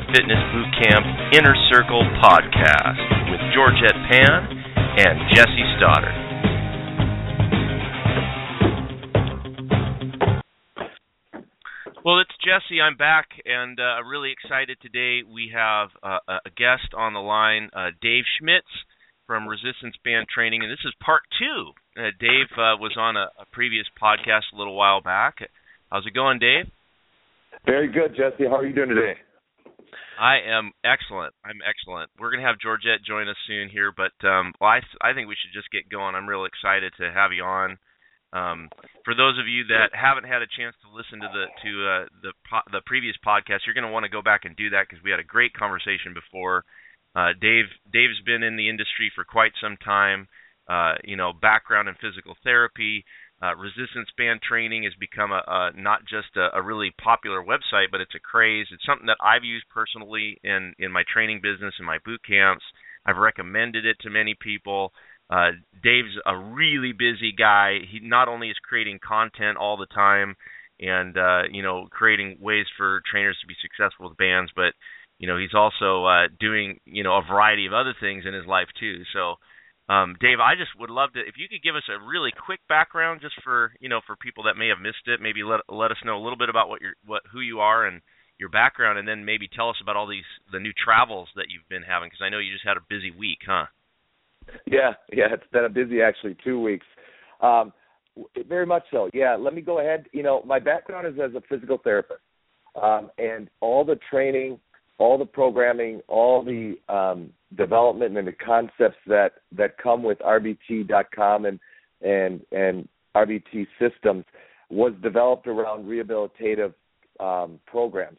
the Fitness Bootcamp Inner Circle podcast with Georgette Pan and Jesse Stoddard. Well, it's Jesse. I'm back, and really excited today. We have a guest on the line, Dave Schmitz from Resistance Band Training, and this is part two. Dave was on a previous podcast a little while back. How's it going, Dave? Very good, Jesse. How are you doing today? I am excellent. I'm excellent. We're going to have Georgette join us soon here, but I think we should just get going. I'm real excited to have you on. For those of you that haven't had a chance to listen to the previous podcast, you're going to want to go back and do that because we had a great conversation before. Dave's been in the industry for quite some time. Background in physical therapy. Resistance Band Training has become not just a really popular website, but it's a craze. It's something that I've used personally in my training business and my boot camps. I've recommended it to many people. Dave's a really busy guy. He not only is creating content all the time and creating ways for trainers to be successful with bands, but he's also doing a variety of other things in his life too. So Dave, I just would love to, if you could give us a really quick background just for people that may have missed it, maybe let us know a little bit about who you are and your background, and then maybe tell us about all the new travels that you've been having, because I know you just had a busy week, huh? Yeah, it's been a busy, actually, 2 weeks. Very much so. Yeah, let me go ahead. My background is as a physical therapist, and all the training, all the programming, all the development and the concepts that come with RBT.com and RBT systems was developed around rehabilitative programs.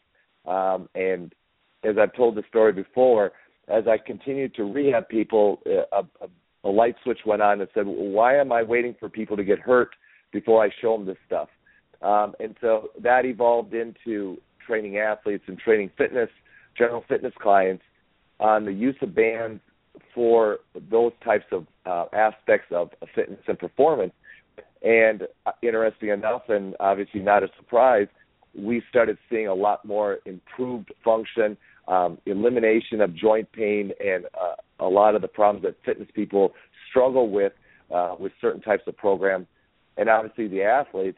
And as I've told the story before, as I continued to rehab people, a light switch went on and said, why am I waiting for people to get hurt before I show them this stuff? And so that evolved into training athletes and training general fitness clients on the use of bands for those types of aspects of fitness and performance. And interesting enough, and obviously not a surprise, we started seeing a lot more improved function, elimination of joint pain, and a lot of the problems that fitness people struggle with certain types of programs. And obviously the athletes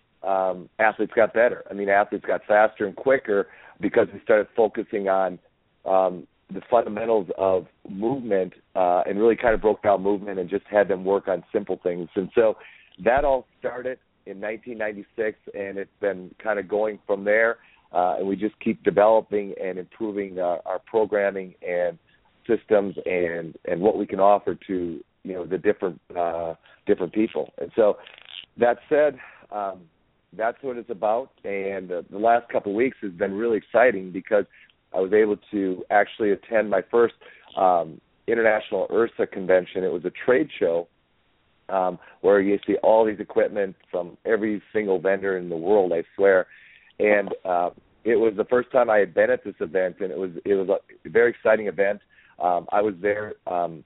got better. I mean, athletes got faster and quicker because we started focusing on the fundamentals of movement and really kind of broke down movement and just had them work on simple things. And so that all started in 1996, and it's been kind of going from there. And we just keep developing and improving our programming and systems and what we can offer to the different people. And so that said, that's what it's about. And the last couple of weeks has been really exciting because I was able to actually attend my first International IHRSA convention. It was a trade show where you see all these equipment from every single vendor in the world, I swear. And it was the first time I had been at this event, and it was a very exciting event. I was there,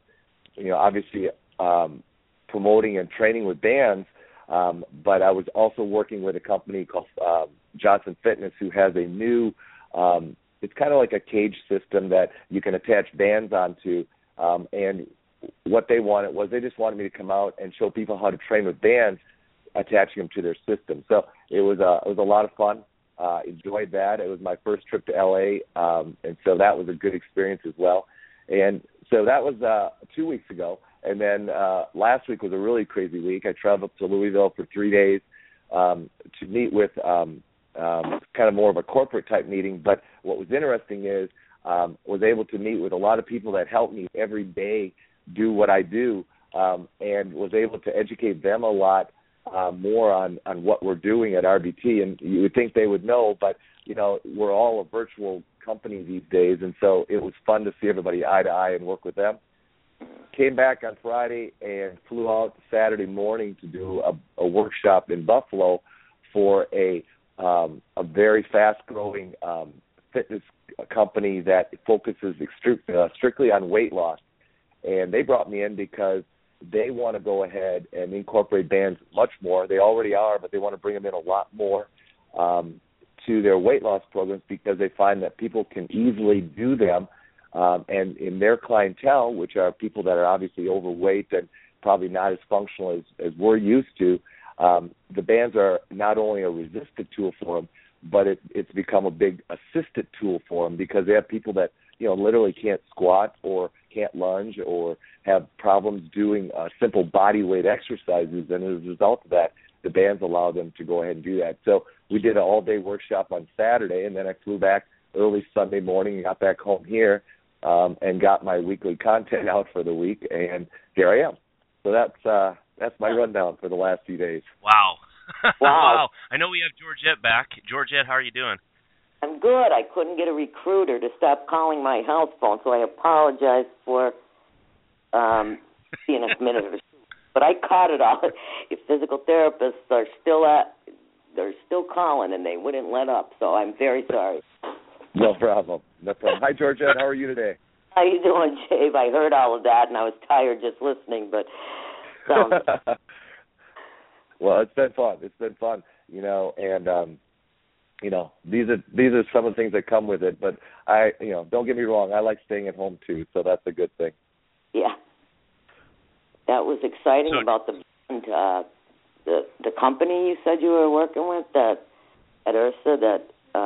obviously promoting and training with bands, but I was also working with a company called Johnson Fitness, who has a new it's kind of like a cage system that you can attach bands onto, and what they wanted was they just wanted me to come out and show people how to train with bands, attaching them to their system. So it was a lot of fun. Enjoyed that. It was my first trip to LA, and so that was a good experience as well. And so that was 2 weeks ago. And then last week was a really crazy week. I traveled to Louisville for 3 days to meet with kind of more of a corporate type meeting. But what was interesting is was able to meet with a lot of people that help me every day do what I do, and was able to educate them a lot more on what we're doing at RBT. And you would think they would know, but we're all a virtual company these days, and so it was fun to see everybody eye to eye and work with them. Came back on Friday and flew out Saturday morning to do a workshop in Buffalo for a very fast-growing fitness company that focuses strictly on weight loss. And they brought me in because they want to go ahead and incorporate bands much more. They already are, but they want to bring them in a lot more into their weight loss programs because they find that people can easily do them. And in their clientele, which are people that are obviously overweight and probably not as functional as we're used to, the bands are not only a resistant tool for them, but it's become a big assisted tool for them because they have people that, literally can't squat or can't lunge or have problems doing simple body weight exercises. And as a result of that, the bands allow them to go ahead and do that. So we did an all-day workshop on Saturday, and then I flew back early Sunday morning and got back home here and got my weekly content out for the week, and here I am. So that's my rundown for the last few days. Wow. Wow. Wow. I know we have Georgette back. Georgette, how are you doing? I'm good. I couldn't get a recruiter to stop calling my house phone, so I apologize for being a minute or two. But I caught it all. If physical therapists are they're still calling, and they wouldn't let up, so I'm very sorry. No problem. Hi, Georgette. How are you today? How you doing, Jave? I heard all of that, and I was tired just listening, but... Well, it's been fun. And these are some of the things that come with it. But don't get me wrong, I like staying at home too, so that's a good thing. Yeah, that was exciting about the company you said you were working with at URSA that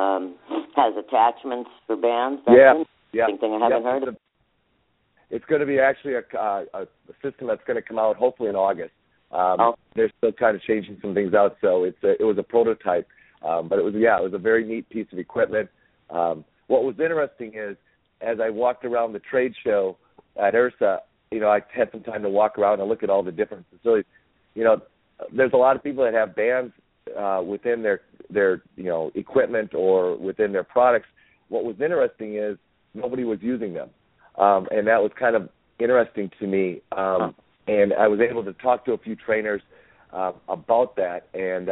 has attachments for bands. That's interesting thing I haven't heard of. It's going to be actually a system that's going to come out hopefully in August. They're still kind of changing some things out, so it was a prototype, but it was a very neat piece of equipment. What was interesting is as I walked around the trade show at URSA, I had some time to walk around and look at all the different facilities. There's a lot of people that have bands within their equipment or within their products. What was interesting is nobody was using them, and that was kind of interesting to me. And I was able to talk to a few trainers about that, and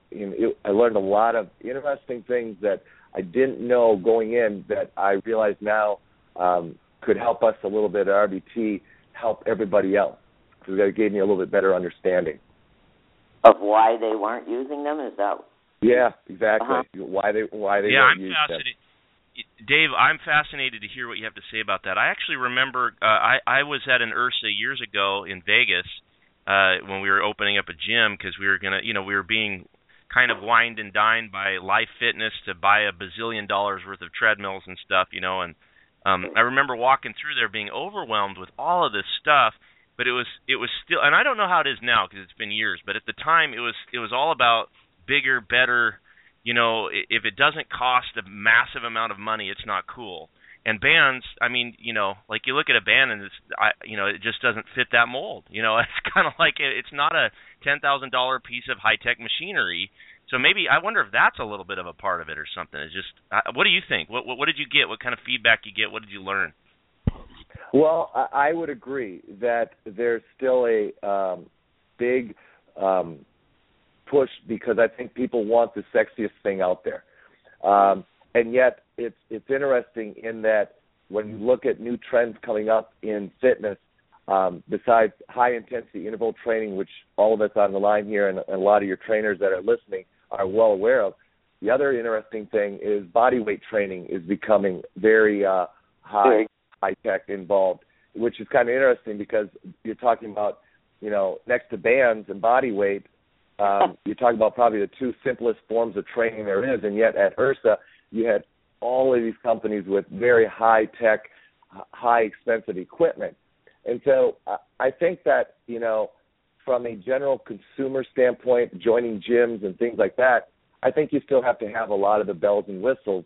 I learned a lot of interesting things that I didn't know going in that I realize now could help us a little bit at RBT, help everybody else, because that gave me a little bit better understanding. Of why they weren't using them? Is that... Yeah, exactly. Why they weren't using them. Dave, I'm fascinated to hear what you have to say about that. I actually remember I was at an URSA years ago in Vegas when we were opening up a gym because we were we were being kind of wined and dined by Life Fitness to buy $1 bazillion worth of treadmills and stuff, and I remember walking through there being overwhelmed with all of this stuff, but it was still, and I don't know how it is now because it's been years, but at the time it was all about bigger, better. If it doesn't cost a massive amount of money, it's not cool. And bands, like you look at a band and it just doesn't fit that mold. It's kind of like it's not a $10,000 piece of high-tech machinery. So maybe I wonder if that's a little bit of a part of it or something. It's just, what do you think? What did you get? What kind of feedback you get? What did you learn? Well, I would agree that there's still a big push because I think people want the sexiest thing out there. And yet it's interesting in that when you look at new trends coming up in fitness, besides high-intensity interval training, which all of us on the line here and a lot of your trainers that are listening are well aware of, the other interesting thing is body weight training is becoming very high-tech involved, which is kind of interesting because you're talking about, next to bands and body weight, you're talking about probably the two simplest forms of training there is, and yet at URSA you had all of these companies with very high-tech, high-expensive equipment. And so I think that, from a general consumer standpoint, joining gyms and things like that, I think you still have to have a lot of the bells and whistles.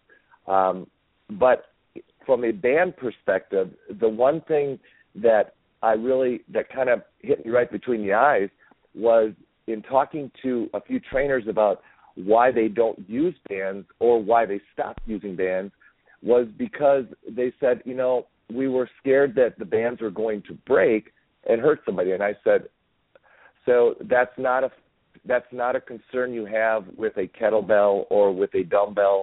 But from a band perspective, the one thing that kind of hit me right between the eyes was in talking to a few trainers about why they don't use bands or why they stopped using bands was because they said, we were scared that the bands were going to break and hurt somebody. And I said, so that's not a concern you have with a kettlebell or with a dumbbell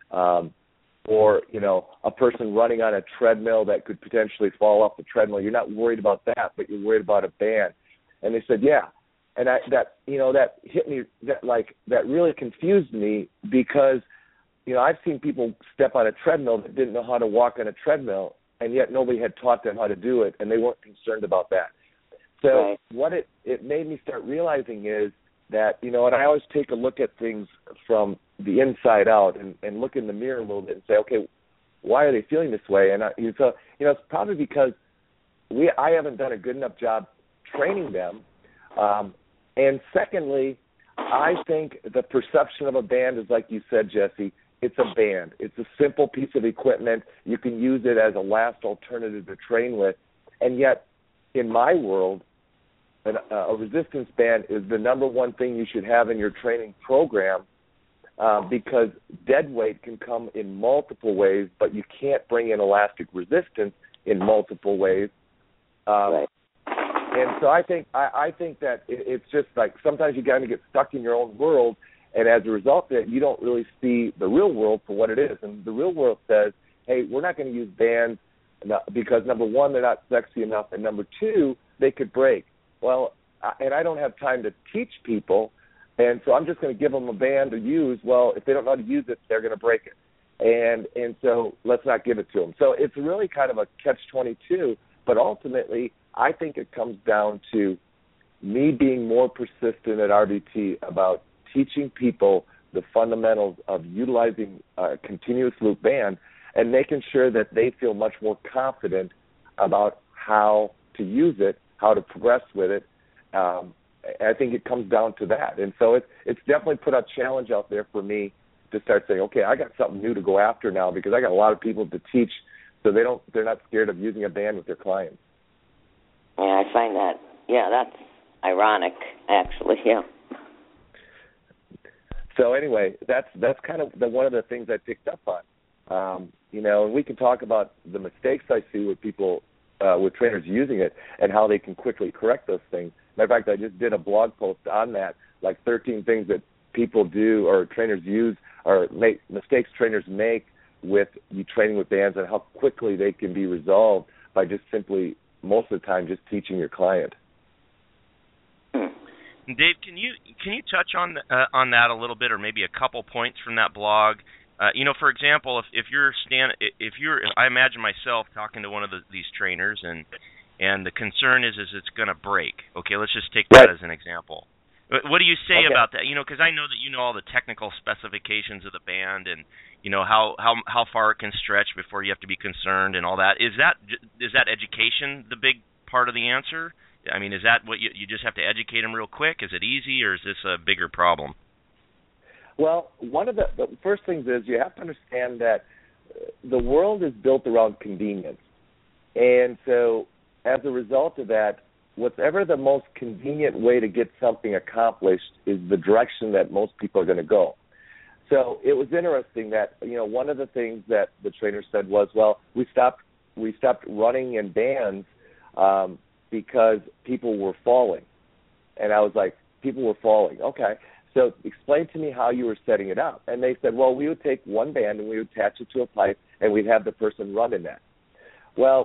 or, a person running on a treadmill that could potentially fall off the treadmill. You're not worried about that, but you're worried about a band. And they said, yeah. And that hit me, that really confused me because I've seen people step on a treadmill that didn't know how to walk on a treadmill, and yet nobody had taught them how to do it, and they weren't concerned about that. So right. What it made me start realizing is that, and I always take a look at things from the inside out and look in the mirror a little bit and say, okay, why are they feeling this way? And so it's probably because I haven't done a good enough job training them. And secondly, I think the perception of a band is, like you said, Jesse, it's a band. It's a simple piece of equipment. You can use it as a last alternative to train with. And yet, in my world, a resistance band is the number one thing you should have in your training program, because dead weight can come in multiple ways, but you can't bring in elastic resistance in multiple ways. Right. And so I think that it's just like sometimes you kind of get stuck in your own world, and as a result of it, you don't really see the real world for what it is. And the real world says, hey, we're not going to use bands because, number one, they're not sexy enough, and number two, they could break. Well, and I don't have time to teach people, and so I'm just going to give them a band to use. Well, if they don't know how to use it, they're going to break it. And so let's not give it to them. So it's really kind of a catch-22, but ultimately I think it comes down to me being more persistent at RBT about teaching people the fundamentals of utilizing a continuous loop band and making sure that they feel much more confident about how to use it, how to progress with it. I think it comes down to that. And so it's definitely put a challenge out there for me to start saying, okay, I got something new to go after now because I got a lot of people to teach, so they're not scared of using a band with their clients. Yeah, I find that. Yeah, that's ironic, actually. Yeah. So anyway, that's kind of one of the things I picked up on. And we can talk about the mistakes I see with people, with trainers using it, and how they can quickly correct those things. Matter of fact, I just did a blog post on that, like 13 things that people do or trainers use or mistakes trainers make with you training with bands, and how quickly they can be resolved by just simply, most of the time, just teaching your client. Dave, can you touch on that a little bit, or maybe a couple points from that blog? For example, if you're I imagine myself talking to one of these trainers, and the concern is it's going to break. Okay, let's just take that as an example. What do you say about that? Because I know that you know all the technical specifications of the band, and how far it can stretch before you have to be concerned and all that. Is that education the big part of the answer? I mean, is that what you just have to educate them real quick? Is it easy, or is this a bigger problem? Well, one of the first things is you have to understand that the world is built around convenience. And so as a result of that, whatever the most convenient way to get something accomplished is the direction that most people are going to go. So it was interesting that, one of the things that the trainer said was, well, we stopped running in bands because people were falling. And I was like, people were falling. Okay. So explain to me how you were setting it up. And they said, well, we would take one band and we would attach it to a pipe and we'd have the person run in that. Well,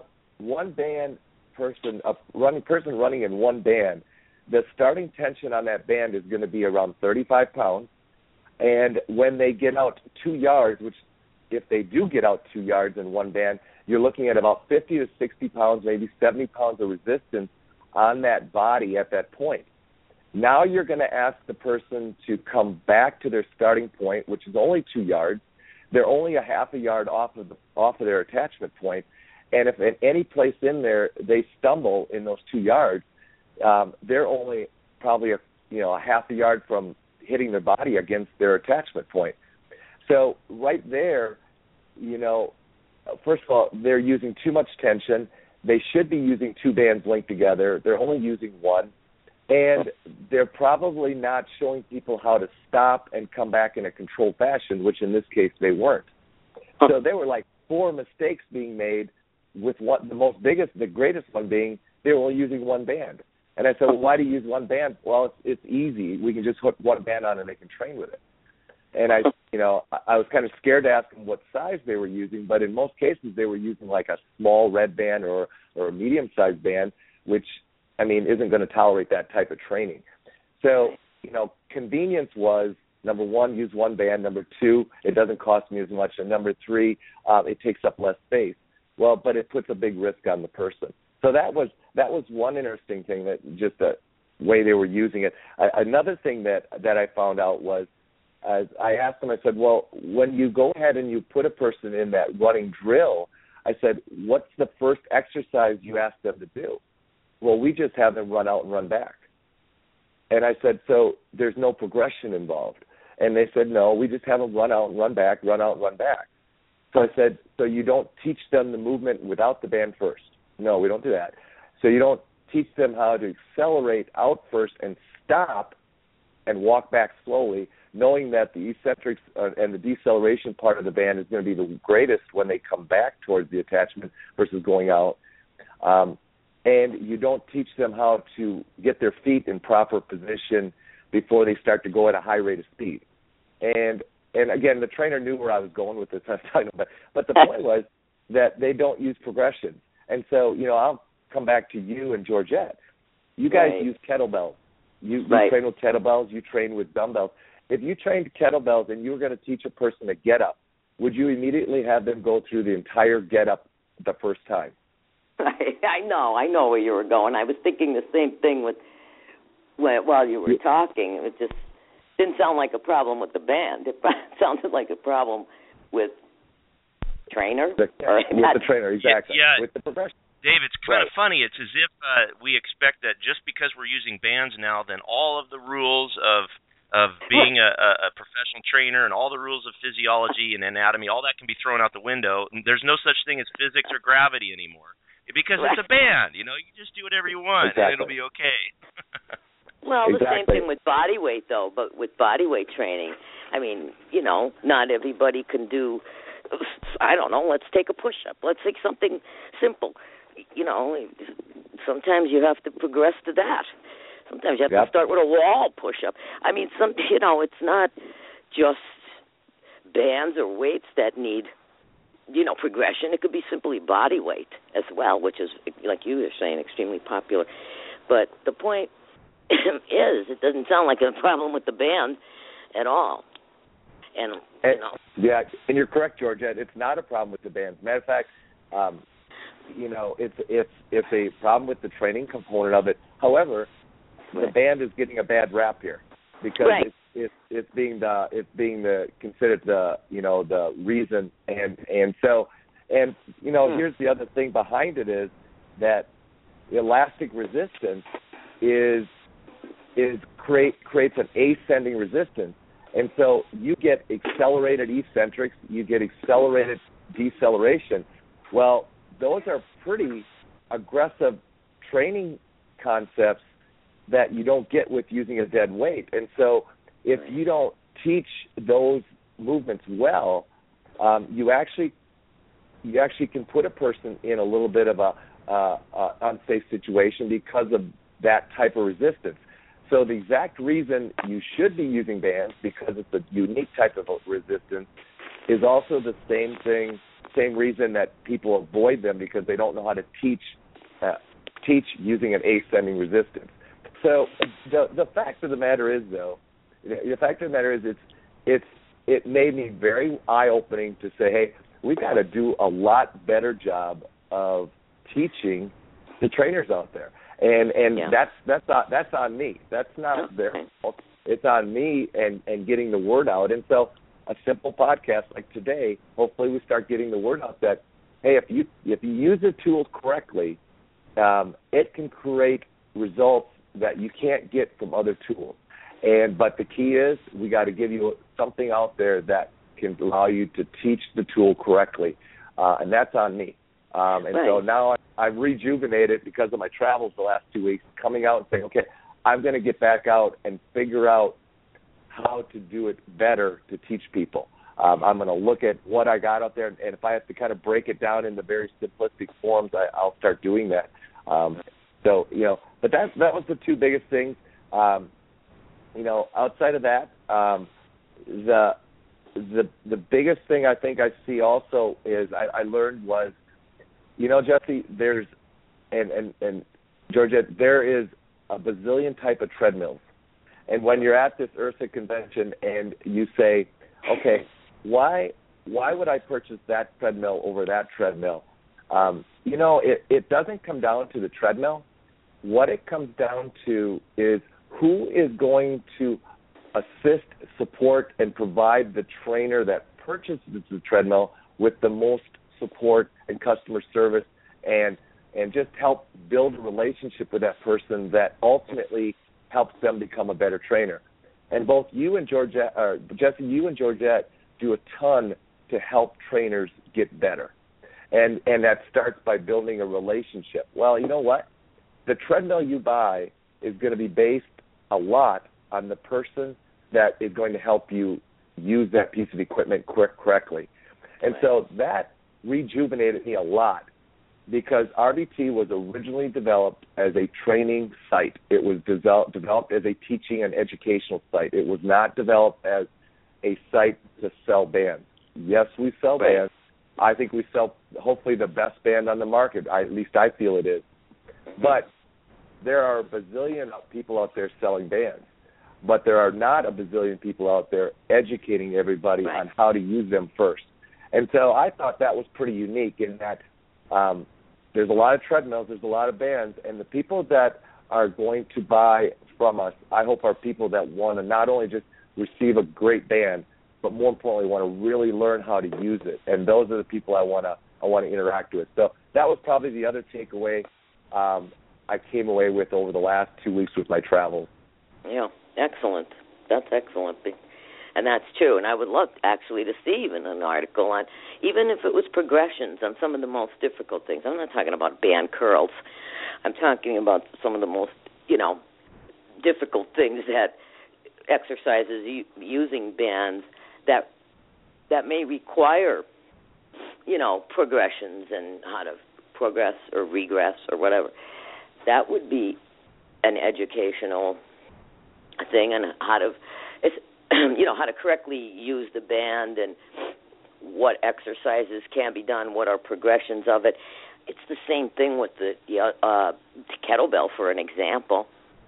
person running in one band, the starting tension on that band is going to be around 35 pounds. And when they get out 2 yards, which if they do get out 2 yards in one band, you're looking at about 50 to 60 pounds, maybe 70 pounds of resistance on that body at that point. Now you're going to ask the person to come back to their starting point, which is only 2 yards. They're only a half a yard off of their attachment point. And if at any place in there they stumble in those 2 yards, they're only probably a half a yard from hitting their body against their attachment point. So right there, first of all, they're using too much tension. They should be using two bands linked together. They're only using one. And they're probably not showing people how to stop and come back in a controlled fashion, which in this case they weren't. So there were like 4 mistakes being made, with the greatest one being they were only using one band. And I said, well, why do you use one band? Well, it's easy. We can just hook one band on and they can train with it. And I was kind of scared to ask them what size they were using, but in most cases they were using like a small red band or a medium-sized band, which, isn't going to tolerate that type of training. So, convenience was Number one, use one band. Number two, it doesn't cost me as much. And number three, it takes up less space. Well, but it puts a big risk on the person. So that was one interesting thing, that just the way they were using it. Another thing that I found out was, as I asked them, I said, well, when you go ahead and you put a person in that running drill, I said, what's the first exercise you ask them to do? Well, we just have them run out and run back. And I said, so there's no progression involved. And they said, no, we just have them run out and run back, run out and run back. So I said, so you don't teach them the movement without the band first? No, we don't do that. So you don't teach them how to accelerate out first and stop and walk back slowly, knowing that the eccentrics and the deceleration part of the band is going to be the greatest when they come back towards the attachment versus going out. And you don't teach them how to get their feet in proper position before they start to go at a high rate of speed. And again, the trainer knew where I was going with this. I was talking about, but the point was that they don't use progression. And so, I'll come back to you and Georgette. You guys use kettlebells. You train with kettlebells. You train with dumbbells. If you trained kettlebells and you were going to teach a person a get up, would you immediately have them go through the entire get up the first time? I know where you were going. I was thinking the same thing while you were talking. It just didn't sound like a problem with the band. It sounded like a problem with trainer. With the trainer, exactly. Yeah. With the progression. Dave, it's kind of funny. It's as if we expect that just because we're using bands now, then all of the rules of being a professional trainer and all the rules of physiology and anatomy, all that can be thrown out the window. There's no such thing as physics or gravity anymore because it's a band. You just do whatever you want and it'll be okay. Well, the same thing with body weight, though, but with body weight training, I mean, not everybody can do, I don't know, let's take a push-up. Let's take something simple. Sometimes you have to progress to that. Sometimes you have to start with a wall push-up. I mean, it's not just bands or weights that need, progression. It could be simply body weight as well, which is, like you were saying, extremely popular. But the point is, it doesn't sound like a problem with the band at all. Yeah, and you're correct, Georgette. It's not a problem with the band. Matter of fact, it's a problem with the training component of it. However, the band is getting a bad rap here because it's being considered the reason, and so here's the other thing behind it is that elastic resistance creates an ascending resistance, and so you get accelerated eccentrics, you get accelerated deceleration. Well, those are pretty aggressive training concepts that you don't get with using a dead weight. And so if you don't teach those movements well, you actually can put a person in a little bit of a unsafe situation because of that type of resistance. So the exact reason you should be using bands, because it's a unique type of resistance, is also the same reason that people avoid them, because they don't know how to teach using an ascending resistance. So the fact of the matter is, though, it made me very eye-opening to say, hey, we've got to do a lot better job of teaching the trainers out there, and that's on me. That's not their fault. It's on me and getting the word out. And so a simple podcast like today, hopefully we start getting the word out that, hey, if you use the tools correctly, it can create results that you can't get from other tools. But the key is we got to give you something out there that can allow you to teach the tool correctly, and that's on me. So now I'm rejuvenated because of my travels the last 2 weeks, coming out and saying, okay, I'm going to get back out and figure out how to do it better to teach people. I'm going to look at what I got out there, and if I have to kind of break it down into very simplistic forms, I'll start doing that. But that was the two biggest things. Outside of that, the biggest thing I think I see also is I learned was, Jesse, there's and Georgette, there is a bazillion type of treadmills, And when you're at this IHRSA convention and you say, okay, why would I purchase that treadmill over that treadmill? It doesn't come down to the treadmill. What it comes down to is who is going to assist, support, and provide the trainer that purchases the treadmill with the most support and customer service and just help build a relationship with that person that ultimately helps them become a better trainer. And both you and Georgette, Jesse, you and Georgette do a ton to help trainers get better. And that starts by building a relationship. Well, you know what? The treadmill you buy is going to be based a lot on the person that is going to help you use that piece of equipment correctly. And so that rejuvenated me a lot because RVT was originally developed as a training site. It was developed as a teaching and educational site. It was not developed as a site to sell bands. Yes, we sell bands. I think we sell hopefully the best band on the market. At least I feel it is. But there are a bazillion people out there selling bands. But there are not a bazillion people out there educating everybody on how to use them first. And so I thought that was pretty unique in that there's a lot of treadmills, there's a lot of bands, and the people that are going to buy from us, I hope are people that want to not only just receive a great band, but more importantly want to really learn how to use it. And those are the people I want to interact with. So that was probably the other takeaway I came away with over the last 2 weeks with my travels. Yeah, excellent. That's excellent. And that's true. And I would love actually to see even an article on, even if it was progressions on some of the most difficult things. I'm not talking about band curls. I'm talking about some of the most, difficult things that exercises using bands that may require, progressions and how to progress or regress or whatever. That would be an educational thing on how to, how to correctly use the band and what exercises can be done, what are progressions of it. It's the same thing with the kettlebell, for an example.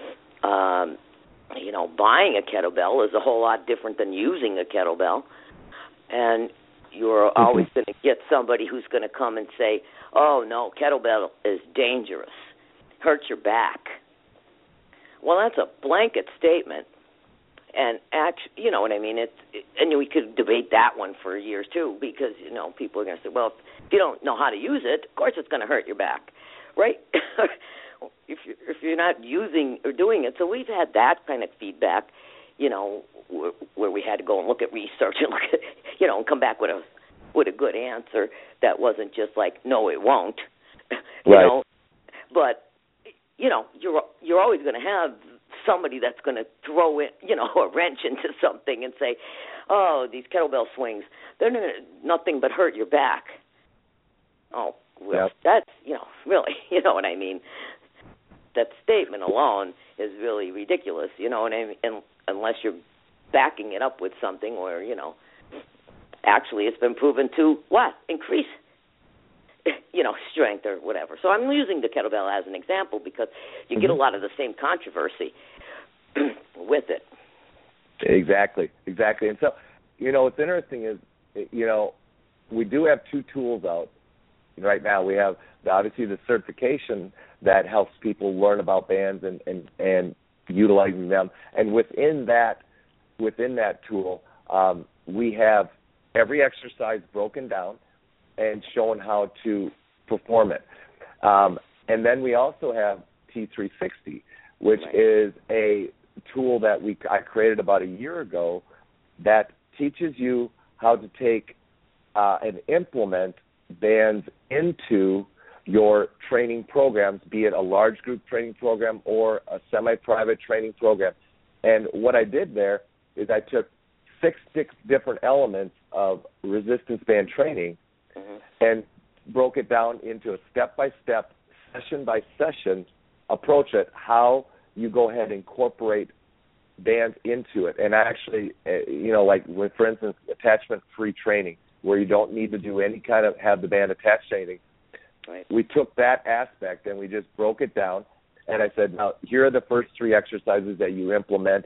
Buying a kettlebell is a whole lot different than using a kettlebell. And you're always going to get somebody who's going to come and say, oh, no, kettlebell is dangerous, hurts your back. Well, that's a blanket statement. And, you know what I mean? And we could debate that one for years, too, because, people are going to say, well, if you don't know how to use it, of course it's going to hurt your back, right? if you're not using or doing it. So we've had that kind of feedback, where we had to go and look at research and look at, and come back with a good answer that wasn't just like, no, it won't, right. But, you're always going to have somebody that's going to throw in, a wrench into something and say, oh, these kettlebell swings, they're nothing but hurt your back. Oh, well, that's, really, you know what I mean? That statement alone is really ridiculous, you know what I mean? And unless you're backing it up with something where, actually it's been proven to what? Increase, strength or whatever. So I'm using the kettlebell as an example because you get a lot of the same controversy with it. Exactly. And so, what's interesting is, we do have two tools out right now. We have obviously the certification that helps people learn about bands and utilizing them. And within that tool, we have every exercise broken down and shown how to perform it. And then we also have T360, which is a tool that I created about a year ago that teaches you how to take and implement bands into your training programs, be it a large group training program or a semi-private training program. And what I did there is I took 6 different elements of resistance band training and broke it down into a step-by-step, session-by-session approach at how you go ahead and incorporate bands into it. And actually, like with, for instance, attachment-free training, where you don't need to do any kind of have the band attached to anything. Right. We took that aspect and we just broke it down. And I said, now, here are the first 3 exercises that you implement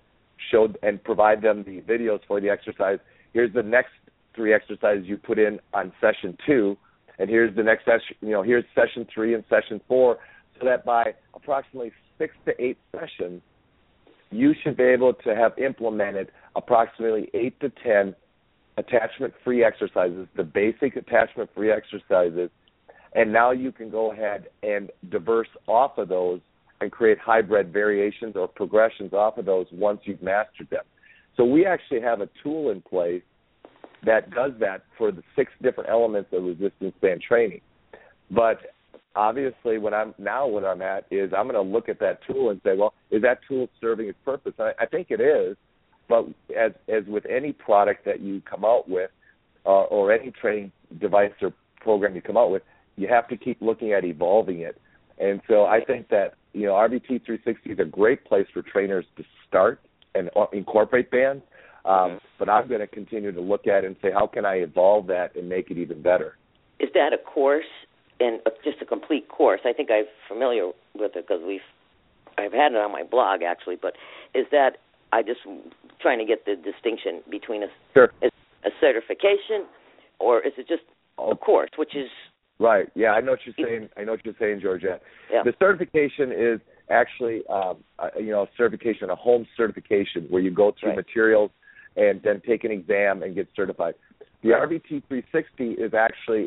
show and provide them the videos for the exercise. Here's the next 3 exercises you put in on session 2, and here's the next session. Here's session 3 and session 4, so that by approximately 6 to 8 sessions, you should be able to have implemented approximately 8 to 10 attachment-free exercises, the basic attachment-free exercises, and now you can go ahead and diverse off of those and create hybrid variations or progressions off of those once you've mastered them. So we actually have a tool in place that does that for the 6 different elements of resistance band training. But obviously, what I'm at is I'm going to look at that tool and say, well, is that tool serving its purpose? And I think it is, but as with any product that you come out with, or any training device or program you come out with, you have to keep looking at evolving it. And so I think that RBT 360 is a great place for trainers to start and incorporate bands. But I'm going to continue to look at it and say, how can I evolve that and make it even better? Is that a course, and just a complete course? I think I'm familiar with it because I've had it on my blog actually. But is that, I just trying to get the distinction between a certification, or is it just a course, which is right? Yeah, I know what you're saying. Georgette. Yeah. The certification is actually a certification, a home certification, where you go through materials and then take an exam and get certified. The RBT 360 is actually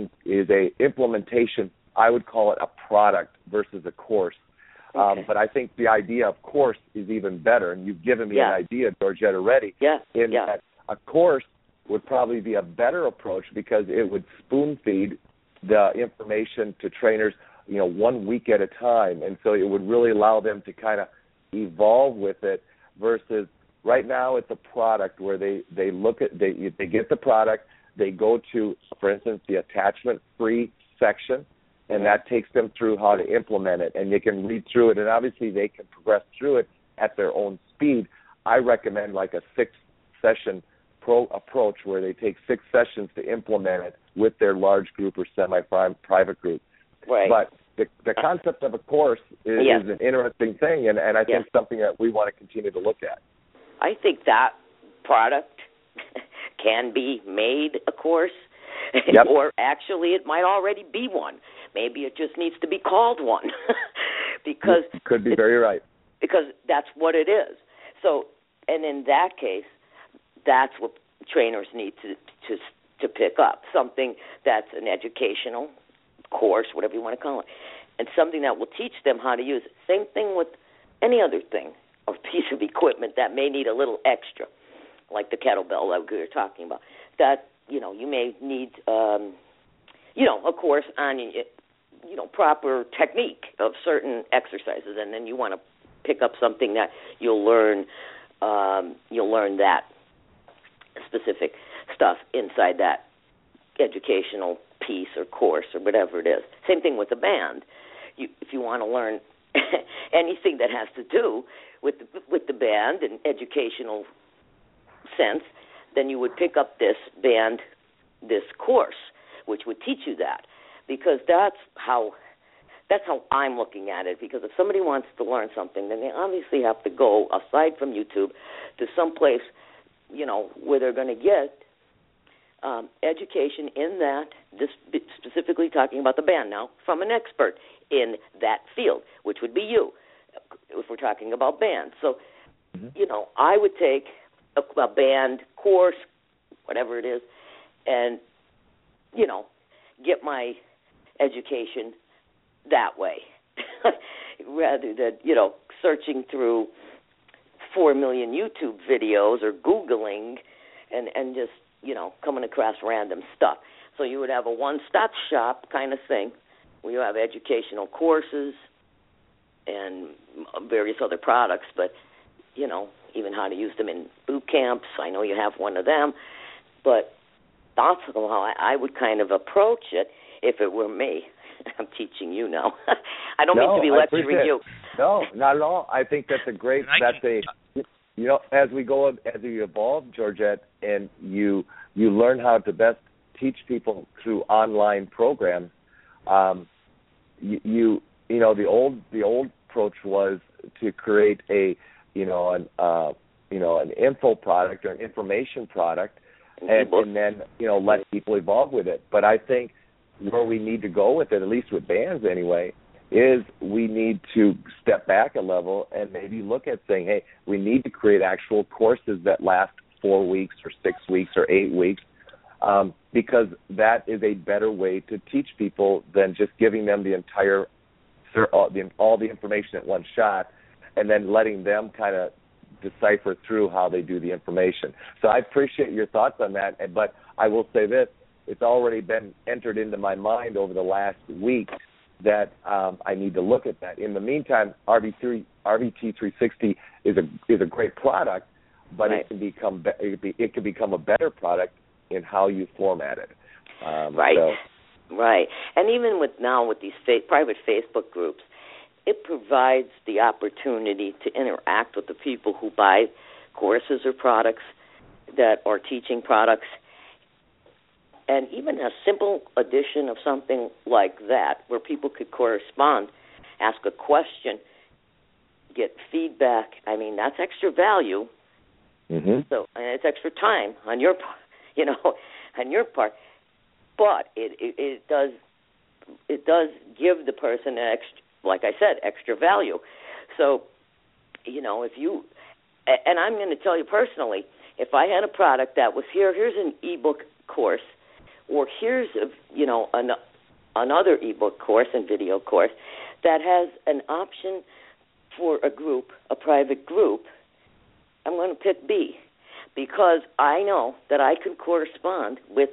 a implementation. I would call it a product versus a course. But I think the idea of course is even better, and you've given me an idea, Georgette, already. That a course would probably be a better approach because it would spoon feed the information to trainers, 1 week at a time, and so it would really allow them to kind of evolve with it. Versus right now, it's a product where they get the product, they go to, for instance, the attachment-free section, and that takes them through how to implement it, and they can read through it, and obviously they can progress through it at their own speed. I recommend like a 6-session approach where they take 6 sessions to implement it with their large group or semi-private group. Right. But the concept of a course is an interesting thing, and I think something that we want to continue to look at. I think that product can be made a course, or actually it might already be one. Maybe it just needs to be called one, because could be very right. Because that's what it is. So, and in that case, that's what trainers need to pick up, something that's an educational course, whatever you want to call it, and something that will teach them how to use it. Same thing with any other thing, or piece of equipment that may need a little extra, like the kettlebell that we were talking about. That, you may need, a course on, proper technique of certain exercises, and then you want to pick up something that you'll learn that specific stuff inside that educational piece or course or whatever it is. Same thing with the band. If you want to learn anything that has to do with the band and educational sense, then you would pick up this course, which would teach you that, because that's how I'm looking at it. Because if somebody wants to learn something, then they obviously have to go aside from YouTube to some place, where they're going to get education in that. This specifically talking about the band now from an expert in that field, which would be you, if we're talking about bands. So, I would take a band course, whatever it is, and, get my education that way rather than, searching through 4 million YouTube videos or Googling and just, coming across random stuff. So you would have a one-stop shop kind of thing where you have educational courses and various other products, but, even how to use them in boot camps. I know you have one of them, but that's how I would kind of approach it if it were me. I'm teaching you now. I don't mean to be lecturing you. No, not at all. I think that's a great, as we evolve, Georgette, and you learn how to best teach people through online programs. The old approach was to create a an info product or an information product, and then let people evolve with it. But I think where we need to go with it, at least with bands anyway, is we need to step back a level and maybe look at saying, hey, we need to create actual courses that last 4 weeks or 6 weeks or 8 weeks, because that is a better way to teach people than just giving them the entire all the information at one shot and then letting them kind of decipher through how they do the information. So I appreciate your thoughts on that, but I will say this, it's already been entered into my mind over the last week that I need to look at that. In the meantime, RBT 360 is a great product, but right. it can become a better product in how you format it. Right. Right. And even with these private Facebook groups, it provides the opportunity to interact with the people who buy courses or products that are teaching products. And even a simple addition of something like that, where people could correspond, ask a question, get feedback, I mean, that's extra value. Mm-hmm. So, and it's extra time on your part. But it does give the person like I said, extra value. So, if you, and I'm going to tell you personally, if I had a product that was here's an ebook course, or here's another ebook course and video course that has an option for a private group, I'm going to pick B, because I know that I can correspond with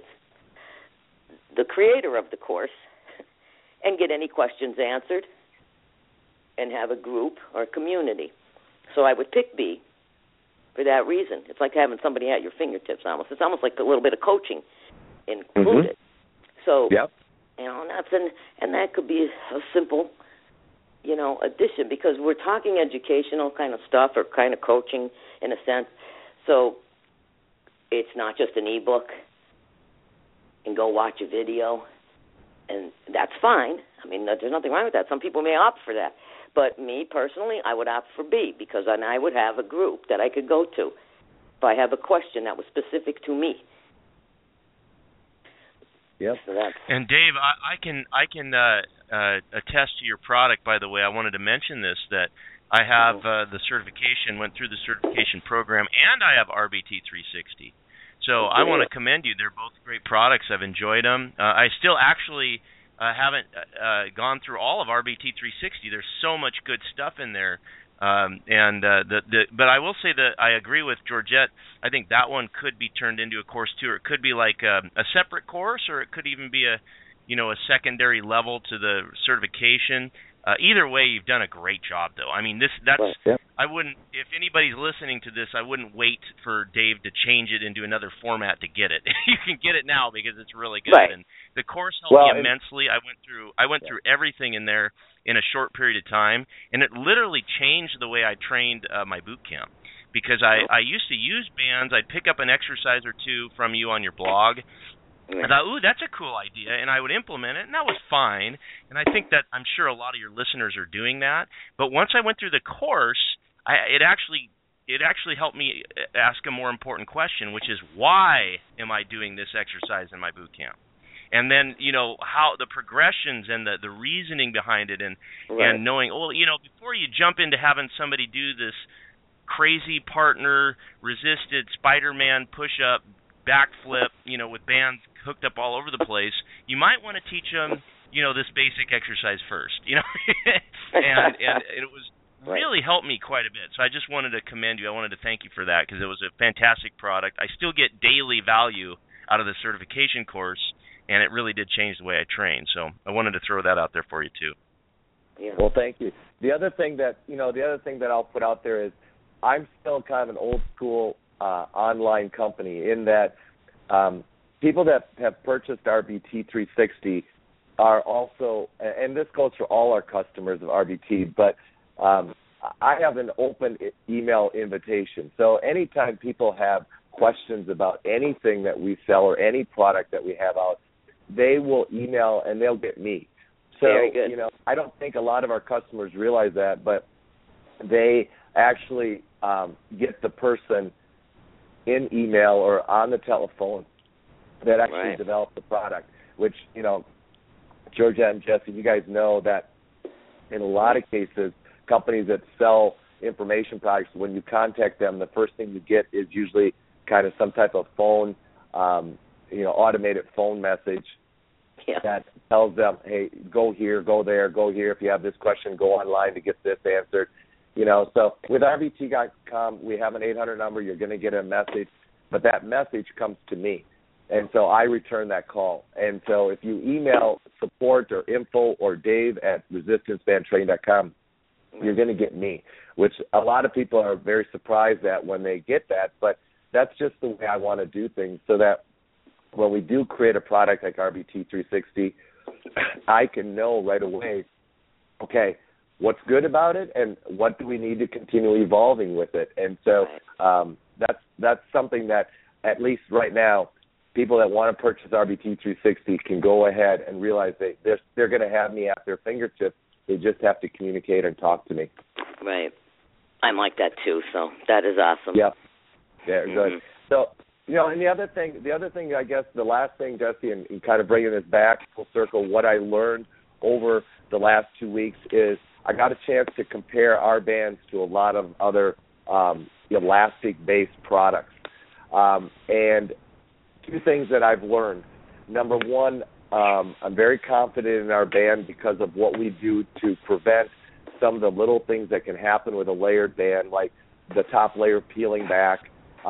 the creator of the course and get any questions answered and have a group or a community. So I would pick B for that reason. It's like having somebody at your fingertips almost. It's almost like a little bit of coaching included. Mm-hmm. So, yep. And that could be a simple, addition, because we're talking educational kind of stuff or kind of coaching in a sense. So it's not just an ebook and go watch a video, and that's fine. I mean, there's nothing wrong with that. Some people may opt for that. But me, personally, I would opt for B, because then I would have a group that I could go to if I have a question that was specific to me. Yep. So that's... And Dave, I can attest to your product. By the way, I wanted to mention this, that I have the certification, went through the certification program, and I have RBT 360. So I want to commend you. They're both great products. I've enjoyed them. I still actually haven't gone through all of RBT 360. There's so much good stuff in there. But I will say that I agree with Georgette. I think that one could be turned into a course too, or it could be like a separate course, or it could even be a secondary level to the certification. Either way, you've done a great job, though. I mean, that's. Right, yeah. I wouldn't, if anybody's listening to this, I wouldn't wait for Dave to change it into another format to get it. You can get it now because it's really good. Right. And the course helped me immensely. I went through everything in there in a short period of time, and it literally changed the way I trained my boot camp. Because I used to use bands. I'd pick up an exercise or two from you on your blog. I thought, ooh, that's a cool idea, and I would implement it, and that was fine. And I think that I'm sure a lot of your listeners are doing that. But once I went through the course, it actually helped me ask a more important question, which is, why am I doing this exercise in my boot camp? And then, how the progressions and the reasoning behind it, and knowing, before you jump into having somebody do this crazy partner resisted Spider-Man push-up backflip, with bands hooked up all over the place, you might want to teach them, this basic exercise first, and it was really helped me quite a bit. So I just wanted to commend you. I wanted to thank you for that, because it was a fantastic product. I still get daily value out of the certification course, and it really did change the way I train. So I wanted to throw that out there for you too. Yeah. Well, thank you. The other thing that I'll put out there is, I'm still kind of an old school online company, in that people that have purchased RBT 360 are also, and this goes for all our customers of RBT, but I have an open email invitation. So anytime people have questions about anything that we sell or any product that we have out, they will email and they'll get me. So, very good. I don't think a lot of our customers realize that, but they actually get the person in email or on the telephone that actually developed the product, which, Georgette and Jesse, you guys know that in a lot of cases, companies that sell information products, when you contact them, the first thing you get is usually kind of some type of phone, automated phone message that tells them, hey, go here, go there, go here. If you have this question, go online to get this answered. So with RBT.com, we have an 800 number. You're going to get a message, but that message comes to me. And so I return that call. And so if you email support or info or Dave at resistancebandtraining.com, you're going to get me, which a lot of people are very surprised at when they get that. But that's just the way I want to do things, so that when we do create a product like RBT360, I can know right away, okay, what's good about it and what do we need to continue evolving with it. And so that's something that, at least right now, people that want to purchase RBT360 can go ahead and realize they're going to have me at their fingertips. They just have to communicate and talk to me. Right. I'm like that too, so that is awesome. Yeah. Yeah, good. So, and the other thing, I guess, the last thing, Jesse, and kind of bringing this back full circle, what I learned over the last 2 weeks is I got a chance to compare our bands to a lot of other elastic-based products. And two things that I've learned. Number one, I'm very confident in our band because of what we do to prevent some of the little things that can happen with a layered band, like the top layer peeling back,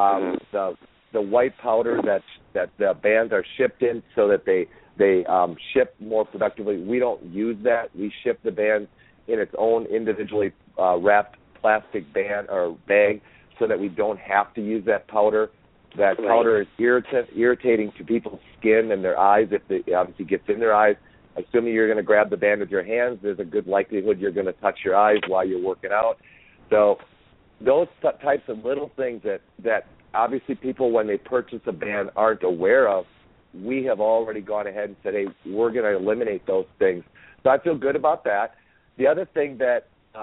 the white powder that the bands are shipped in so that they ship more productively. We don't use that. We ship the band in its own individually wrapped plastic band or bag so that we don't have to use that powder. That powder is irritating to people's skin and their eyes. If it obviously gets in their eyes, assuming you're going to grab the band with your hands, there's a good likelihood you're going to touch your eyes while you're working out. So those types of little things that obviously people, when they purchase a band, aren't aware of, we have already gone ahead and said, hey, we're going to eliminate those things. So I feel good about that. The other thing that,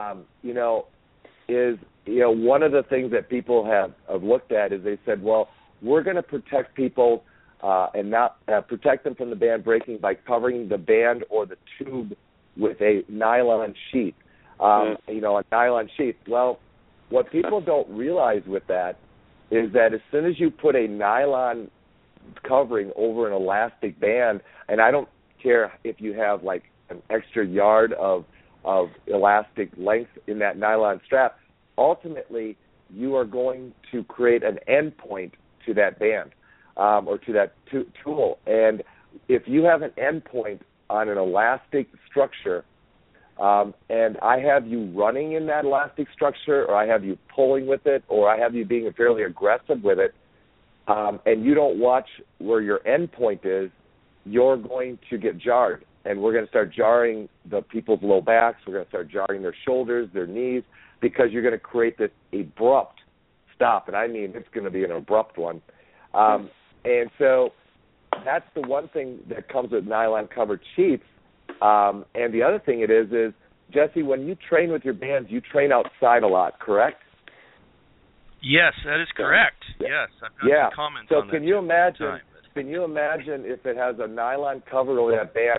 is, one of the things that people have looked at is they said, well, we're going to protect people and not protect them from the band breaking by covering the band or the tube with a nylon sheet, a nylon sheet. Well, what people don't realize with that is that as soon as you put a nylon covering over an elastic band, and I don't care if you have like an extra yard of elastic length in that nylon strap, ultimately you are going to create an end point to that band or to that tool. And if you have an end point on an elastic structure and I have you running in that elastic structure, or I have you pulling with it, or I have you being fairly aggressive with it, and you don't watch where your end point is, you're going to get jarred. And we're going to start jarring the people's low backs. We're going to start jarring their shoulders, their knees, because you're going to create this abrupt stop. And I mean, it's going to be an abrupt one. And so that's the one thing that comes with nylon-covered sheets. And the other thing it is, Jesse, when you train with your bands, you train outside a lot, correct? Yes, that is correct. Yes, I've got some comments on that. So can you imagine if it has a nylon cover over that band,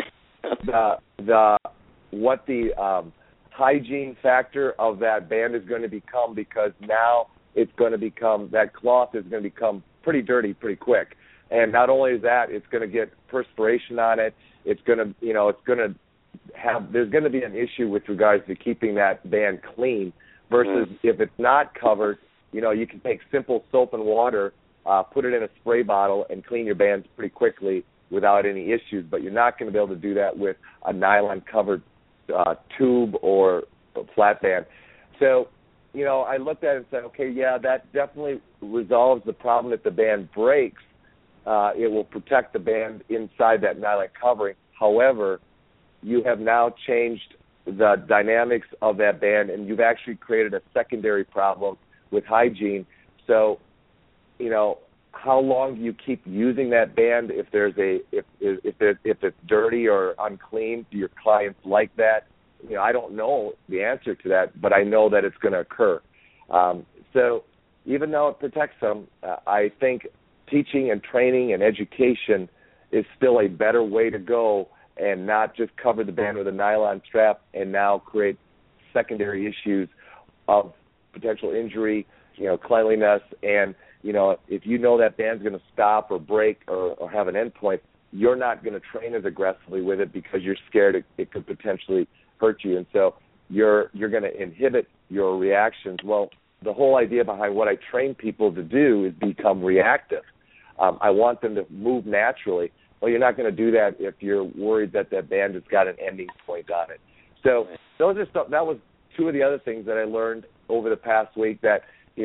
what the hygiene factor of that band is going to become, because now it's going to become, that cloth is going to become pretty dirty pretty quick. And not only is that, it's going to get perspiration on it. It's going to, there's going to be an issue with regards to keeping that band clean versus if it's not covered, you can take simple soap and water, put it in a spray bottle and clean your bands pretty quickly without any issues, but you're not going to be able to do that with a nylon-covered tube or a flat band. So, I looked at it and said, okay, yeah, that definitely resolves the problem. If the band breaks, it will protect the band inside that nylon covering. However, you have now changed the dynamics of that band, and you've actually created a secondary problem with hygiene. So, how long do you keep using that band if if it's dirty or unclean? Do your clients like that? I don't know the answer to that, but I know that it's going to occur. So even though it protects them, I think teaching and training and education is still a better way to go, and not just cover the band with a nylon strap and now create secondary issues of potential injury, cleanliness, and, if you know that band's going to stop or break or have an end point, you're not going to train as aggressively with it because you're scared it could potentially hurt you. And so you're going to inhibit your reactions. Well, the whole idea behind what I train people to do is become reactive. I want them to move naturally. Well, you're not going to do that if you're worried that band has got an ending point on it. So those are stuff. That was two of the other things that I learned over the past week that,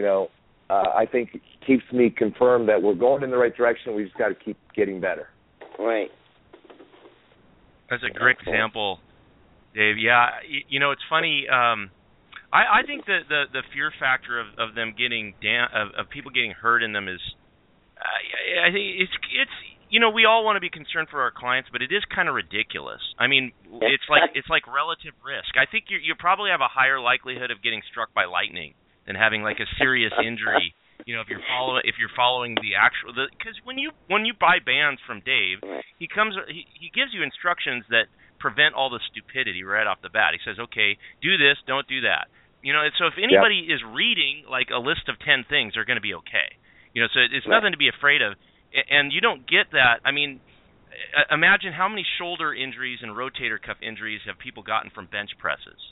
I think keeps me confirmed that we're going in the right direction. We just got to keep getting better. Right. That's a great example, Dave. Yeah, it's funny. I think that the fear factor of them getting of people getting hurt in them is, I think it's we all want to be concerned for our clients, but it is kind of ridiculous. I mean, it's like relative risk. I think you probably have a higher likelihood of getting struck by lightning than having like a serious injury. If you're following the actual, because when you buy bands from Dave, he gives you instructions that prevent all the stupidity right off the bat. He says, okay, do this, don't do that. So if anybody is reading like a list of 10 things, they're going to be okay. So it's nothing to be afraid of. And you don't get that. I mean, imagine how many shoulder injuries and rotator cuff injuries have people gotten from bench presses.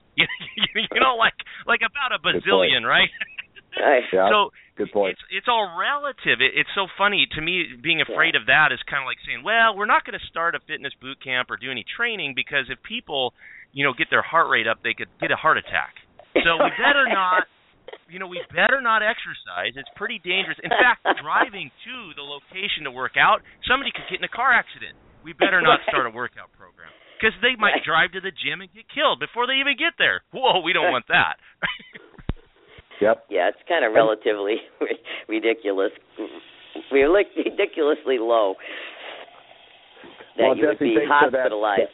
Like about a bazillion, right? Yeah, so good point. It's all relative. It's so funny to me. Being afraid of that is kind of like saying, well, we're not going to start a fitness boot camp or do any training because if people, get their heart rate up, they could get a heart attack. So we better not. We better not exercise. It's pretty dangerous. In fact, driving to the location to work out, somebody could get in a car accident. We better not start a workout program because they might drive to the gym and get killed before they even get there. Whoa, we don't want that. Yep. Yeah, it's kind of relatively ridiculous. We're like ridiculously low that you would be hospitalized.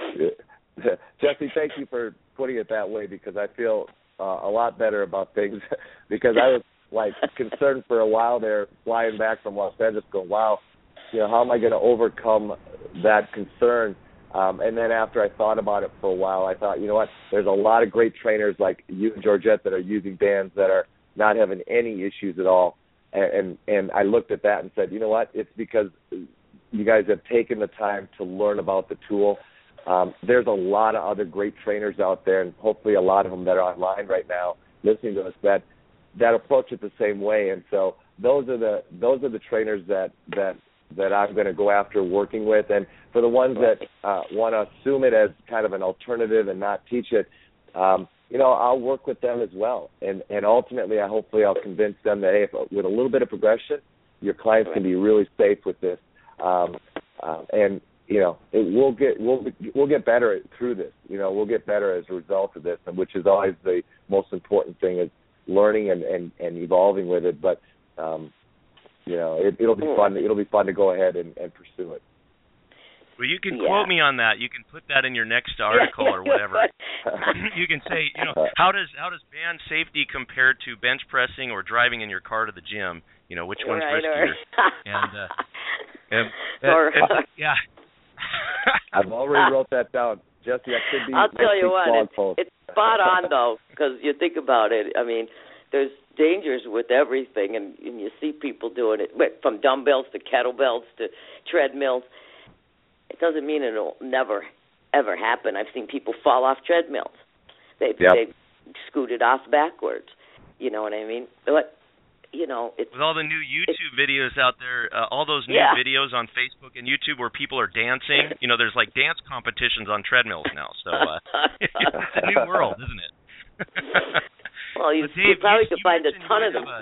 Jesse, thank you for putting it that way because I feel a lot better about things because I was concerned for a while there flying back from Los Angeles going, wow, how am I going to overcome that concern? And then after I thought about it for a while, I thought, you know what, there's a lot of great trainers like you and Georgette that are using bands that are not having any issues at all. And I looked at that and said, you know what, it's because you guys have taken the time to learn about the tool. There's a lot of other great trainers out there, and hopefully a lot of them that are online right now listening to us that approach it the same way. And so those are the trainers that I'm going to go after working with. And for the ones that want to assume it as kind of an alternative and not teach it, I'll work with them as well. And ultimately, hopefully I'll convince them that, hey, with a little bit of progression, your clients can be really safe with this. And we'll get better through this. We'll get better as a result of this, and which is always the most important thing is learning and evolving with it. But it'll be fun. It'll be fun to go ahead and pursue it. Well, you can quote me on that. You can put that in your next article or whatever. You can say, how does band safety compare to bench pressing or driving in your car to the gym? Which one's riskier? And yeah. I've already wrote that down. Jesse, I could be. I'll tell you what, it's spot on, though, because you think about it. I mean, there's dangers with everything, and you see people doing it from dumbbells to kettlebells to treadmills. It doesn't mean it'll never, ever happen. I've seen people fall off treadmills. They scooted off backwards. You know what I mean? But, it's... With all the new YouTube videos out there, all those new videos on Facebook and YouTube where people are dancing, there's like dance competitions on treadmills now. So it's a new world, isn't it? Well, you probably could find a ton of them.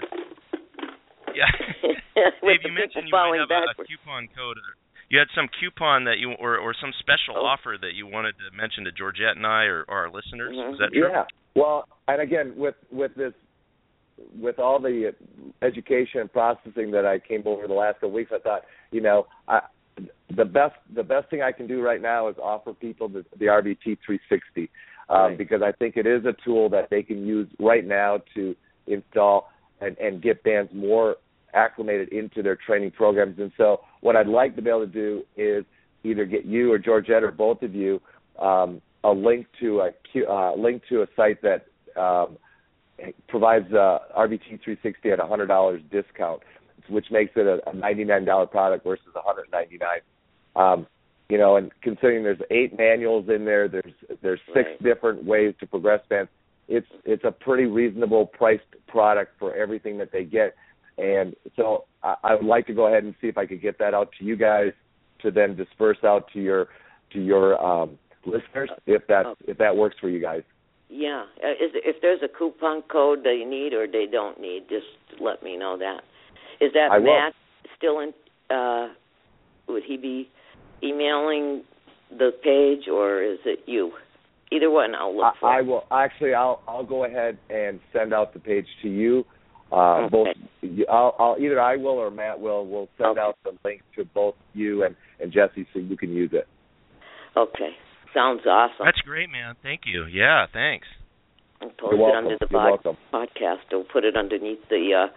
Dave, you mentioned you might have a coupon code. You had some coupon that or some special offer that you wanted to mention to Georgette and I or our listeners. Is that true? Yeah. Well, and again, with all the education and processing that I came over the last couple weeks, I thought, the best thing I can do right now is offer people the RVT 360 because I think it is a tool that they can use right now to install and get bands more acclimated into their training programs. And so what I'd like to be able to do is either get you or Georgette or both of you a link to a site that provides RBT 360 at $100 discount, which makes it a $99 product versus $199. You know, and considering there's 8 manuals in there, there's 6 different ways to progress bands. It's a pretty reasonable priced product for everything that they get, and so I would like to go ahead and see if I could get that out to you guys to then disperse out to your listeners if that works for you guys. Yeah, if there's a coupon code they need or they don't need, just let me know that. Is that Matt still in? Would he be emailing the page, or is it you? Either one, I'll look for. I will actually. I'll go ahead and send out the page to you. Okay. Both. Either I will or Matt will. We'll send out the link to both you and Jesse so you can use it. Okay. Sounds awesome. That's great, man. Thank you. Yeah, thanks. I'll post it under the podcast. I'll put it underneath the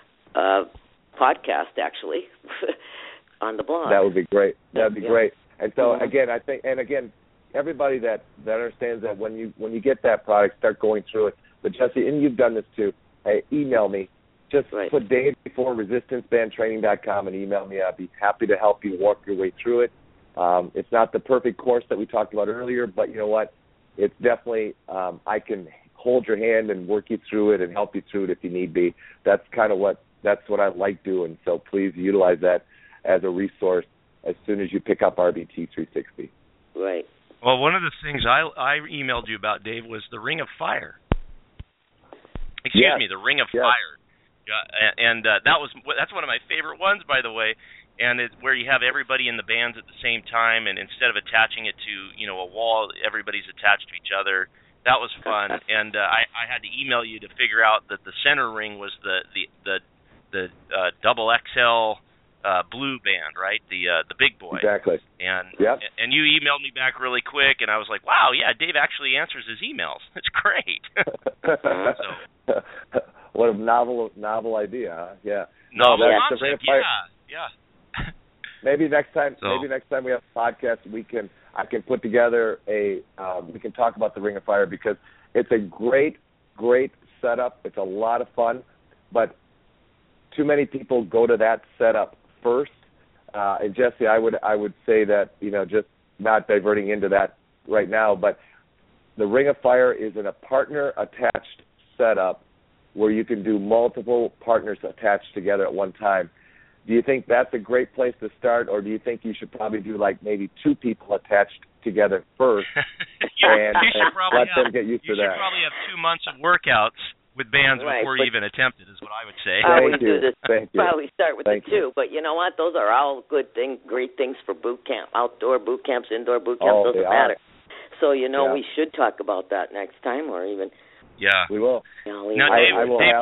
podcast, actually, on the blog. That would be great. That would be great. And so, again, I think, everybody that understands that when you get that product, start going through it. But, Jesse, and you've done this too, hey, email me. Just put Dave before resistancebandtraining.com and email me. I'd be happy to help you walk your way through it. It's not the perfect course that we talked about earlier, but you know what? It's definitely I can hold your hand and work you through it and help you through it if you need be. That's what I like doing. So please utilize that as a resource as soon as you pick up RBT 360. Right. Well, one of the things I emailed you about, Dave, was the Ring of Fire. Excuse me, the Ring of Fire. And that's one of my favorite ones, by the way. And it's where you have everybody in the bands at the same time, and instead of attaching it to a wall, everybody's attached to each other. That was fun. And I had to email you to figure out that the center ring was the double XL blue band, right? The big boy. Exactly. And you emailed me back really quick, and I was like, wow, yeah, Dave actually answers his emails. It's great. What a novel idea, huh? Yeah. Novel concept. Yeah. Maybe next time we have a podcast, I can put together we can talk about the Ring of Fire, because it's a great setup. It's a lot of fun, but too many people go to that setup first. And Jesse, I would say that, just not diverting into that right now, but the Ring of Fire is in a partner attached setup where you can do multiple partners attached together at one time. Do you think that's a great place to start, or do you think you should probably do maybe 2 people attached together first and let them get used to that? You should probably have 2 months of workouts with bands before you even attempt it, is what I would say. Thank you. Probably start with the 2, but you know what? Those are all good things, great things for boot camp, outdoor boot camps, indoor boot camps, doesn't matter. So, we should talk about that next time, or even... Yeah. We will. Now, Dave,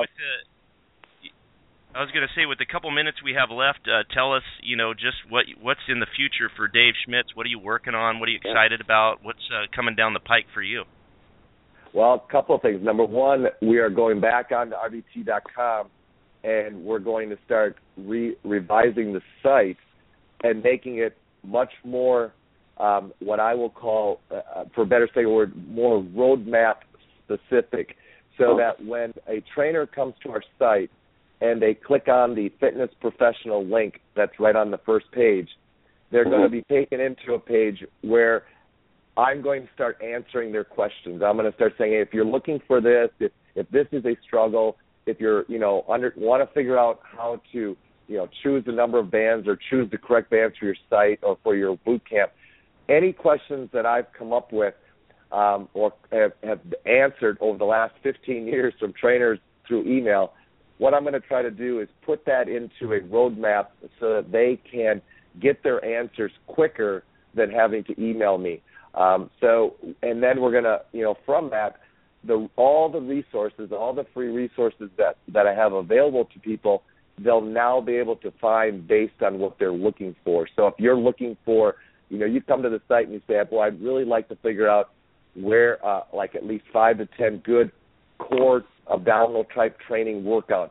I was going to say, with the couple minutes we have left, tell us, just what's in the future for Dave Schmitz. What are you working on? What are you excited about? What's coming down the pike for you? Well, a couple of things. Number one, we are going back onto RBT.com, and we're going to start revising the site and making it much more what I will call, for better say a word, more roadmap specific, so that when a trainer comes to our site and they click on the fitness professional link that's right on the first page, they're going to be taken into a page where I'm going to start answering their questions. I'm going to start saying, hey, if you're looking for this, if this is a struggle, if you're, want to figure out how to, choose the number of bands or choose the correct bands for your site or for your boot camp, any questions that I've come up with or have answered over the last 15 years from trainers through email, what I'm going to try to do is put that into a roadmap so that they can get their answers quicker than having to email me. And then we're going to, from that, all the resources, all the free resources that I have available to people, they'll now be able to find based on what they're looking for. So if you're looking for, you come to the site and you say, well, I'd really like to figure out where, at least 5 to 10 good core abdominal type training workouts.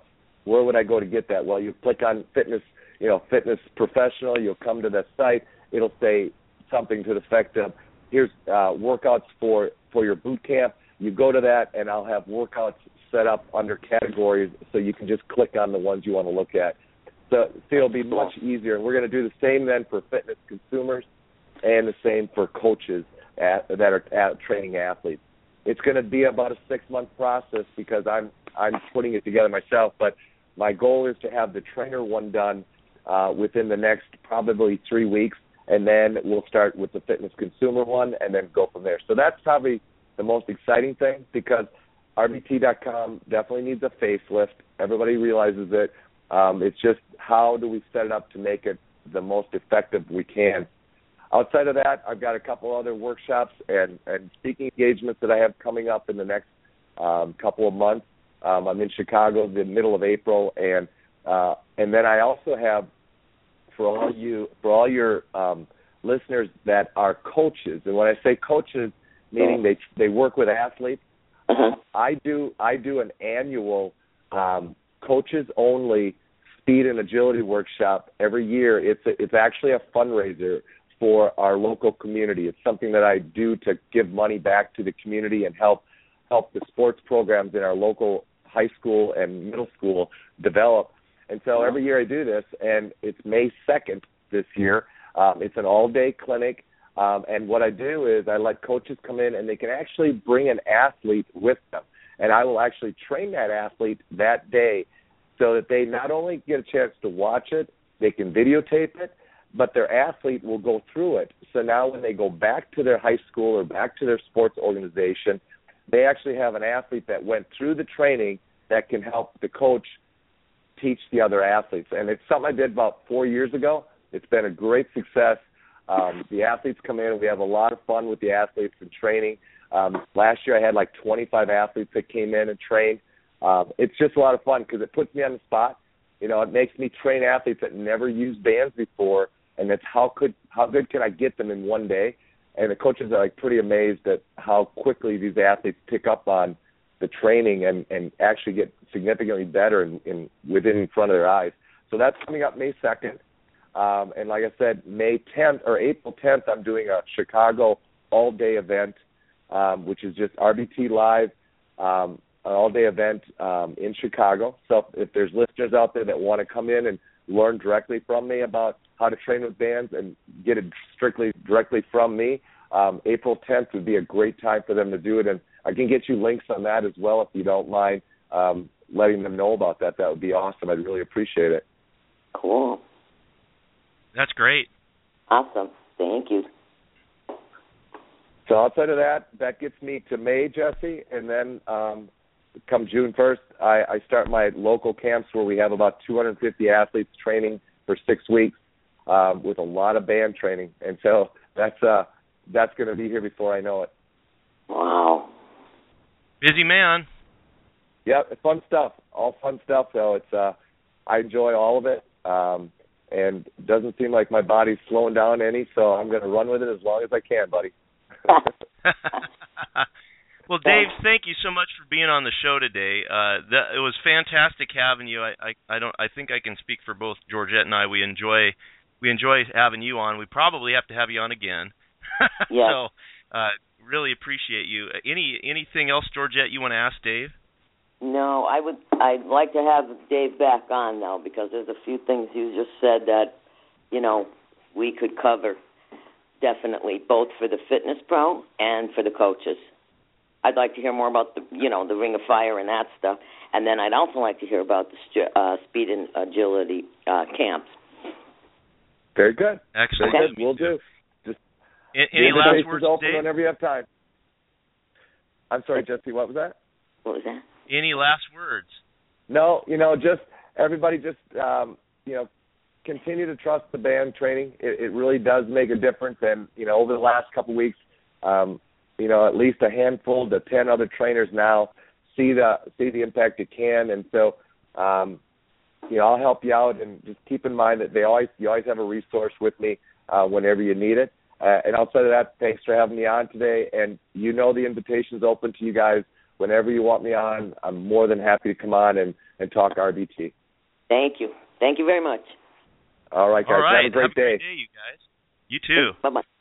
where would I go to get that? Well, you click on fitness professional. You'll come to the site. It'll say something to the effect of, here's workouts for your boot camp. You go to that, and I'll have workouts set up under categories, so you can just click on the ones you want to look at. So it'll be much easier. And we're going to do the same then for fitness consumers and the same for coaches that are training athletes. It's going to be about a 6-month process because I'm putting it together myself, but my goal is to have the trainer one done within the next probably 3 weeks, and then we'll start with the fitness consumer one and then go from there. So that's probably the most exciting thing, because RBT.com definitely needs a facelift. Everybody realizes it. It's just, how do we set it up to make it the most effective we can? Outside of that, I've got a couple other workshops and speaking engagements that I have coming up in the next couple of months. I'm in Chicago the middle of April, and then I also have, for all your listeners that are coaches, and when I say coaches, meaning they work with athletes, I do an annual coaches only speed and agility workshop every year. It's actually a fundraiser for our local community. It's something that I do to give money back to the community and help the sports programs in our local high school and middle school develop. And so every year I do this, and it's May 2nd this year. It's an all-day clinic, and what I do is I let coaches come in, and they can actually bring an athlete with them. And I will actually train that athlete that day so that they not only get a chance to watch it, they can videotape it, but their athlete will go through it. So now when they go back to their high school or back to their sports organization, they actually have an athlete that went through the training that can help the coach teach the other athletes. And it's something I did about 4 years ago. It's been a great success. The athletes come in, and we have a lot of fun with the athletes and training. Last year I had like 25 athletes that came in and trained. It's just a lot of fun because it puts me on the spot. You know, it makes me train athletes that never used bands before, and it's how good can I get them in one day? And the coaches are like pretty amazed at how quickly these athletes pick up on the training and actually get significantly better within in front of their eyes. So that's coming up May 2nd. And like I said, May 10th or April 10th, I'm doing a Chicago all-day event, which is just RBT Live, an all-day event in Chicago. So if there's listeners out there that want to come in and learn directly from me about how to train with bands and get it directly from me, April 10th would be a great time for them to do it. And I can get you links on that as well if you don't mind letting them know about that. That would be awesome. I'd really appreciate it. Cool. That's great. Awesome. Thank you. So outside of that gets me to May, Jesse, and then come June 1st, I start my local camps where we have about 250 athletes training for 6 weeks with a lot of band training. And so that's going to be here before I know it. Wow. Busy man. Yeah, it's fun stuff. All fun stuff, though. It's I enjoy all of it, and it doesn't seem like my body's slowing down any, so I'm going to run with it as long as I can, buddy. Well, Dave, thank you so much for being on the show today. It was fantastic having you. I think I can speak for both Georgette and I. We enjoy having you on. We probably have to have you on again. Yeah. So really appreciate you. Anything else, Georgette, you want to ask Dave? No, I'd like to have Dave back on now, because there's a few things you just said that, we could cover definitely, both for the fitness pro and for the coaches. I'd like to hear more about the Ring of Fire and that stuff, and then I'd also like to hear about the speed and agility camps. Very good. Excellent. Very good. We'll do. Just any last words, open Dave? whenever you have time. I'm sorry, Jesse. What was that? What was that? Any last words? No, just everybody just, continue to trust the band training. It really does make a difference. And, over the last couple of weeks, at least a handful to 10 other trainers now see the impact it can. And so, I'll help you out, and just keep in mind that you always have a resource with me whenever you need it. And outside of that, thanks for having me on today. And the invitation's open to you guys whenever you want me on, I'm more than happy to come on and talk RBT. Thank you. Thank you very much. All right, guys. All right. Have a great day. You guys. You too. Bye-bye.